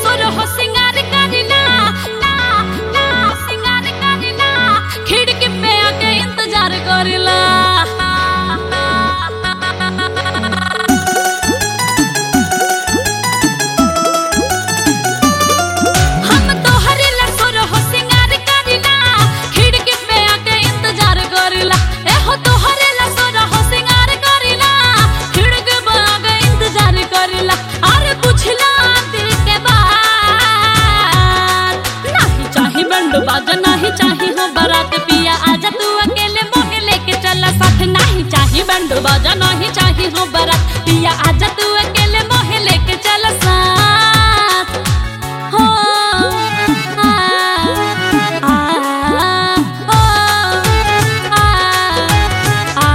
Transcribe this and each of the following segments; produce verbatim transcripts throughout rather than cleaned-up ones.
सोर हो सिंगार करिला ला ला सिंगार करिला खिड़की पे आके इंतजार करिला बाजा नहीं चाहिए हो बारात पिया आजा तू अकेले मोहे लेके चला साथ नहीं चाहिए बैंड बाजा नहीं चाहिए हो बारात पिया आजा तू अकेले मोहे लेके चला साथ हो आ, आ, हो, आ, आ,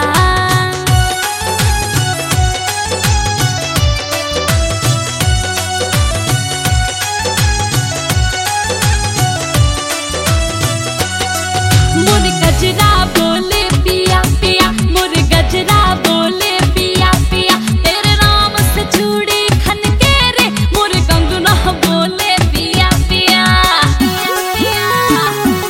मोर गजरा बोले पिया पिया मोर गजरा बोले पिया पिया तेरे नाम से चूड़ी खन के रे मोर कंगना बोले पिया पिया पिया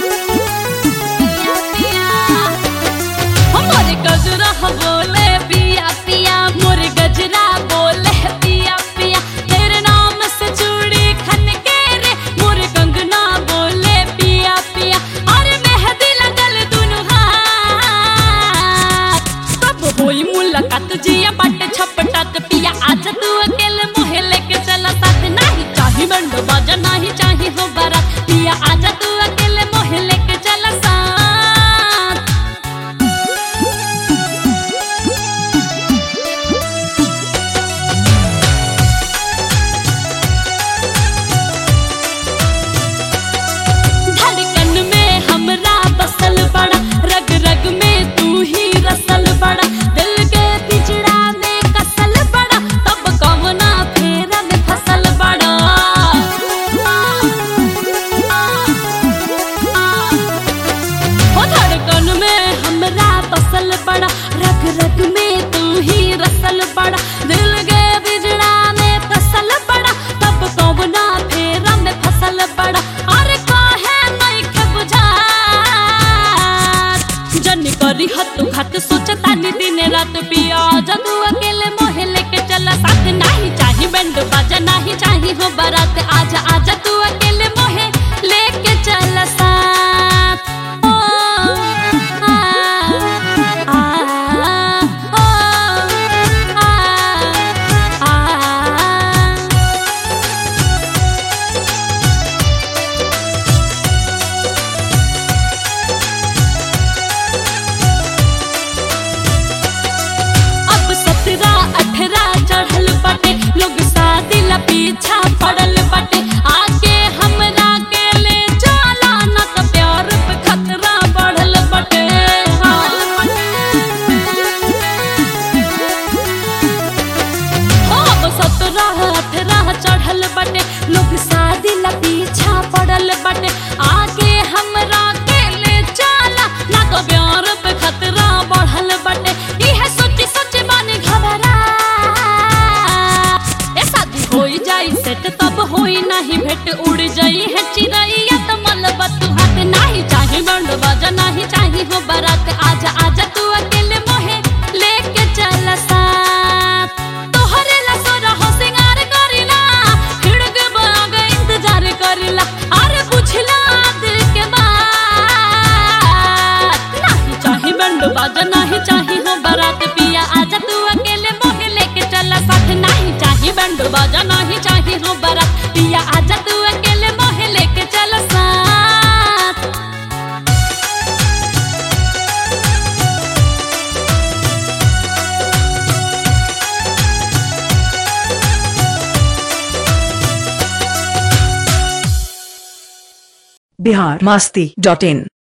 पिया मोर गजरा बोले पिया पिया मोर गजरा बोले पिया पिया तेरे नाम से चूड़ी खन के रे मोर कंगना बोले पिया पिया अरे होई मुलाकात जिया बाटे छपटात पिया आजा तू अकेले मोहे लेके चला साथ नहीं चाहिए बैंड बाजा नहीं चाहिए हो बारात पिया आजा तू अकेले मोहे लेके चला साथ धड़कन में हमरा बसल बड़ा रग रग में तू ही रसल बड़ा बड़ा रग रग में तू ही रसल बड़ा दिल के बिजड़ा में फसल बड़ा तब कौना फेरा में फसल बड़ा अरे काहे नहीं के बुझा जन करी हत खत सोचता नी दिन रात पिया जदू अकेले मोहे लेके चला साथ नहीं चाहिए बैंड बाजा नहीं चाहिए हो बारात आजा आजा तू अकेले मोहे लेके चला साथ ओ, आ, चढ़ल बटे लोग शादी ला पीछा पड़ल बटे आके हमरा के ले चला ना तो प्यार पे खतरा बढ़ल बटे अब सत्रह अठारह चढ़ल बटे लोग शादी ला पीछा पड़ल बटे आके हमरा के ले चला ना तो प्यार पे खतरा बढ़ल बटे इहे सोची सोची बानी घबरा सेट तब होई नहीं भेट उड़ जाई है चिड़ैया तो मलबा तू हाथ नहीं चाहिए बैंड बाजा नहीं चाहिए हो बारात आजा आजा तू अकेले मोहे लेके चला साथ तोहरे ला सोरा हो सिंगार करिला खिड़क बाग इंतजार करिला अरे पूछला दिल के बात नहीं चाहिए बैंड बाजा नहीं चाहिए हो बारात पिया आजा तू अकेले मोहे लेके चला साथ नहीं चाहिए बैंड बाजा नहीं चाहिए हो बारात पिया आजा तू अकेले मोहे लेके चला साथ बिहार मस्ती डॉट इन।